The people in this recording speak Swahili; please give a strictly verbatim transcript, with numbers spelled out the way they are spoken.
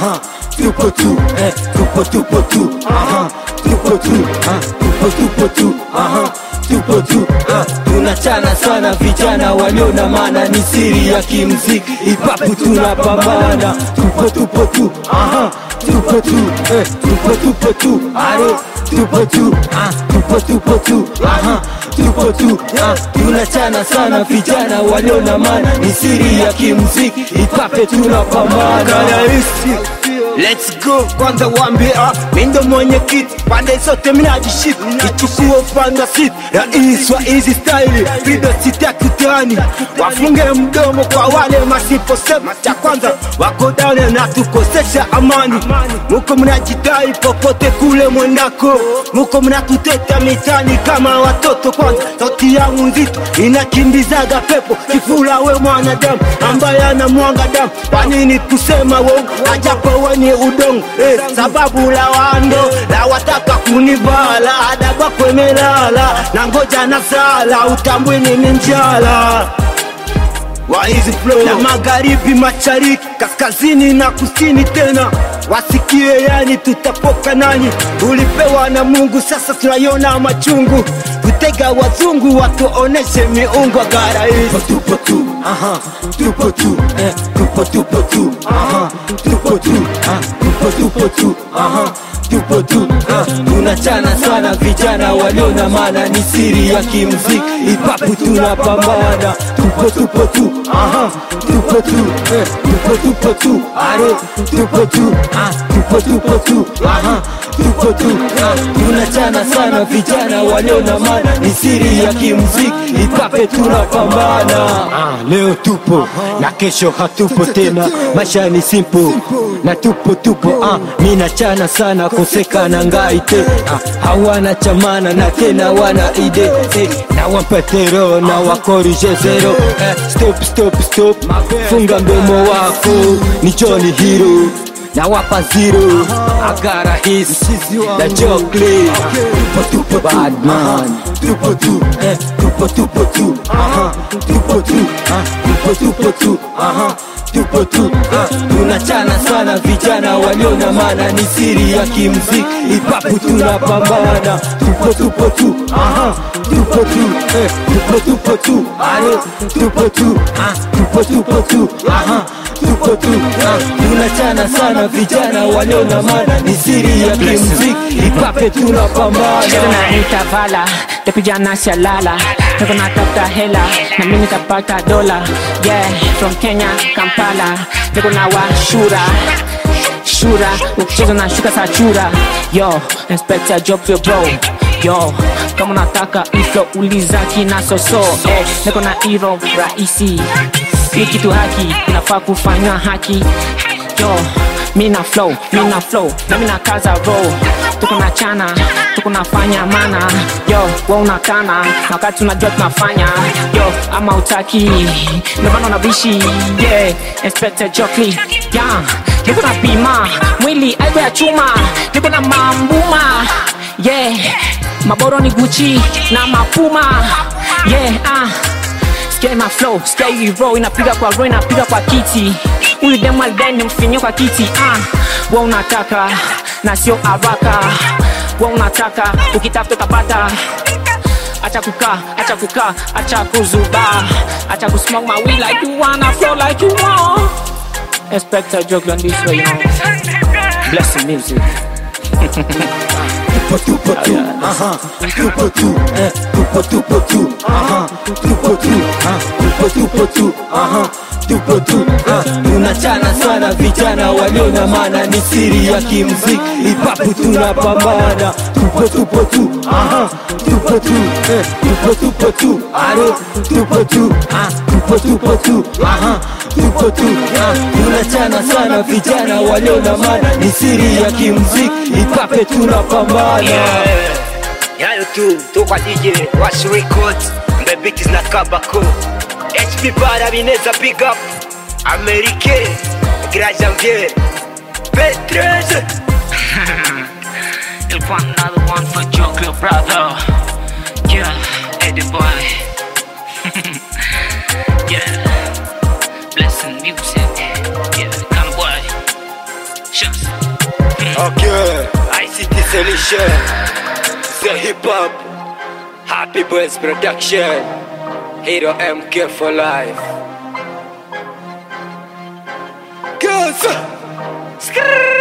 aha, tupo tu, eh, tupo tupo tu, aha, tupo tu, ah, tupo tupo tu, aha, tupo tu, ah, tunachana sana vijana walio na maana, ni siri ya kimziki, ipapu tunapambana, tupo tupo tu, aha, tupo tu, eh, tupo tupo tu, are, tupo tu, ah, tupo tupo tu, aha, tupo tu, ah, tunachana sana vijana walio na maana, ni siri ya kimziki, ipape tunapambana. Karaisi, let's go. Kwanza wambie ah, mindo mwenye kiti pande zote minajishit, ichukua upanda sit rais wa easy style, video sita kutani, wafunge mdomo kwa wale masipo sema. Cha kwanza wako down na tukosesha amani, muko mnajidai popote kule mwendako, muko mnatuteta mitani kama watoto. Kwanza sauti yangu nzito inakimbizaga pepo, kifula we mwanadamu ambaye ana mwanga damu. Kwa nini kusema wewe ajapo wenye udongo, eh, sababu la wando la wataka kunivala, adagwa kwemelala na ngoja na sala, utambwe ni njala wa easy flow. Na magharibi, mashariki, kaskazini na kusini tena wasikie, yani tutapoka nanyi, ulipewa na Mungu, sasa tunaiona machungu, kutega wazungu watuoneshe miungu. Karaisi, tupo tu, aha, tupo tu, eh, tupo tupo tu, aha, tupo tu, ah, tupo tupo tu, aha, tupo tu, ah, tunachana sana vijana walio na maana, ni siri ya kimziki, ipapu tunapambana, tupo tupo tu, aha, tupo tu, eh, tupo tupo tu, are, tupo tu, ah, tupo tupo tu, aha, tupo tu, ah, tunachana sana vijana walio na maana, ni siri ya kimziki, ipape tunapambana. ah, leo tupo na kesho hatupo tena, maisha ni simple na tupo tupo, ah, mina chana sana kosekana ngaite, ah, hawana chamana na tena wana ide, eh, na wampetero na wakorije zero, eh, stop stop stop, funga mdomo wako, ni Johnny Hero na wapa zero, agara his the chocolate, tupo tupo bad man, tupo tu, eh, tupo tupo tu, aha, tupo tu, ah, tupo tupo tu, aha, tupo tu, ah, tunachana sana vijana walio na maana, ni siri ya kimziki, ipapu tunapambana, tupo tupo tu, aha, tupo tu, eh, tupo tupo tu, are, tupo tu, ah, tupo tupo tu, aha, tupo tu, ah, tunachana sana vijana walio na maana, ni siri ya kimziki, ipape tunapambana. Shida na nitavala, tapijana shalala, niko natafuta hela, na mimi nitapata dola. Yeah, from Kenya, Kampala, niko na washura shura, ukicheza na shuka sachura. Yo, Inspector Joffrey bro. Yo, kama nataka iflo uliza kina soso, eh, niko na hero raisi, ni kitu haki, inafaa kufanywa haki. Yo, mina flow, mina flow, na mina kaza roll, tuko na chana, tuko nafanya mana. Yo, wa unakana, na wakati unajua tunafanya. Yo, ama utaki, ndomano na bishi. Yeah, Inspector Joffrey. Yeah, niko na pima, mwili aibu ya chuma, niko na mambuma. Yeah, maboro ni Gucci na mapuma. Yeah, ah, scare my flow, scare you roll, inapiga kwa roll, inapiga kwa kiti. Uli demo alideni mfinyo kwa kiti, ah, wa unataka na sio haraka, wa unataka ukitafuta utapata. Acha kukaa, acha kukaa, acha kuzuba, acha kusmoke my weed like you wanna, flow like you want. Inspector Joffrey on this way, you know. Bless the music. Tupo tupo tu, aha, tupo tu, eh, tupo tupo tu, aha, tupo tu, ah, tupo tupo tu, aha, tupo tu, ah, tunachana sana vijana walio na maana, ni siri ya kimziki, ipapu tunapambana, tupo tupo tu, aha, tupo tu, eh, tupo tupo tu, are, tupo tu, ah, tupo tupo tu, aha, tupo tu, ah, tunachana sana vijana walio na maana, ni siri ya kimziki, ipape tunapambana. yeah. Yayo tu, tu kwa D J Wash Records, the beat is not kabako, H P Bada Bineza big up, Amerike, Gra Janvier, Petreze. You'll find another one for Joker, brother. Yeah, Eddie boy. Yeah, blessing music. Yeah, come boy. Okay, I C T solution. The hip hop. Happy Boys production. Hero M K for life. Girls.